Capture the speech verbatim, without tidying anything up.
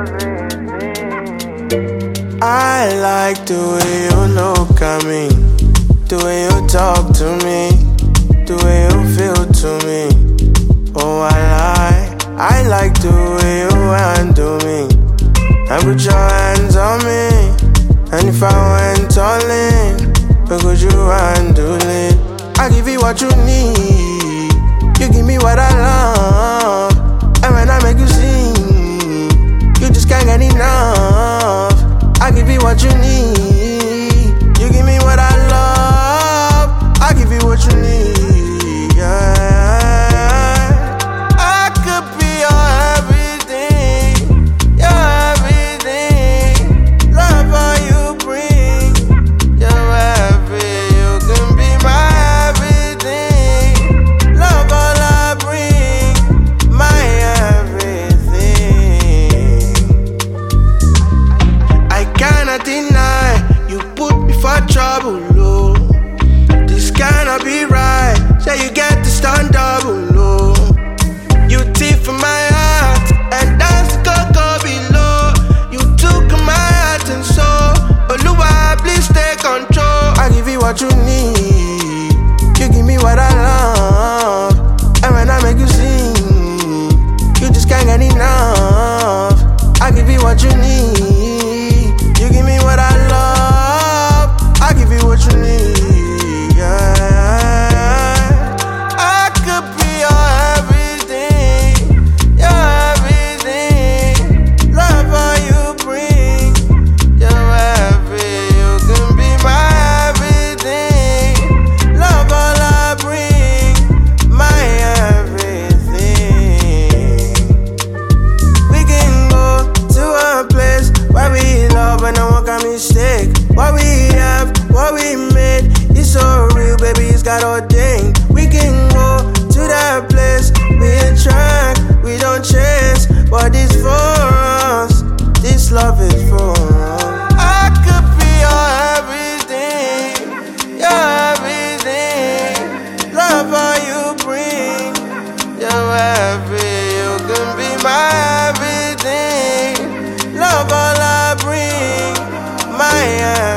I like the way you look at me, the way you talk to me, the way you feel to me. Oh, I like, I like the way you handle me and put your hands on me. And if I went all in, how could you handle it? I give you what you need, you give me what I love. And when I make you sing, you just can't get enough. I give you what you need, you give me what I love. I give you what you need, yeah. I could be your everything, your everything. Love all you bring, you're everything. You can be my everything. Love all I bring, my everything. I cannot deny you put me for trouble, oh. This cannot be right, so you get to stand double, oh. You thief in my heart, and that's the cocoa below. You took my heart and soul, Oluwa, please take control. I give you what you need, you give me what I love. And when I make you sing, you just can't get enough. I give you what you need, you give me what I love. I give you what you need, yeah. I could be your everything, your everything. Love all you bring, you're everything. You can be my everything. Love all I bring, my everything. We can go to a place where we love and no one can mistake. What we have, what we made, it's so real, baby, it's got ordained. We can go to that place, we attract, we don't chase. But it's for us, this love is for us. I could be your everything, your everything. Love all you bring, you're everything. You can be my everything. Love all I bring, my everything.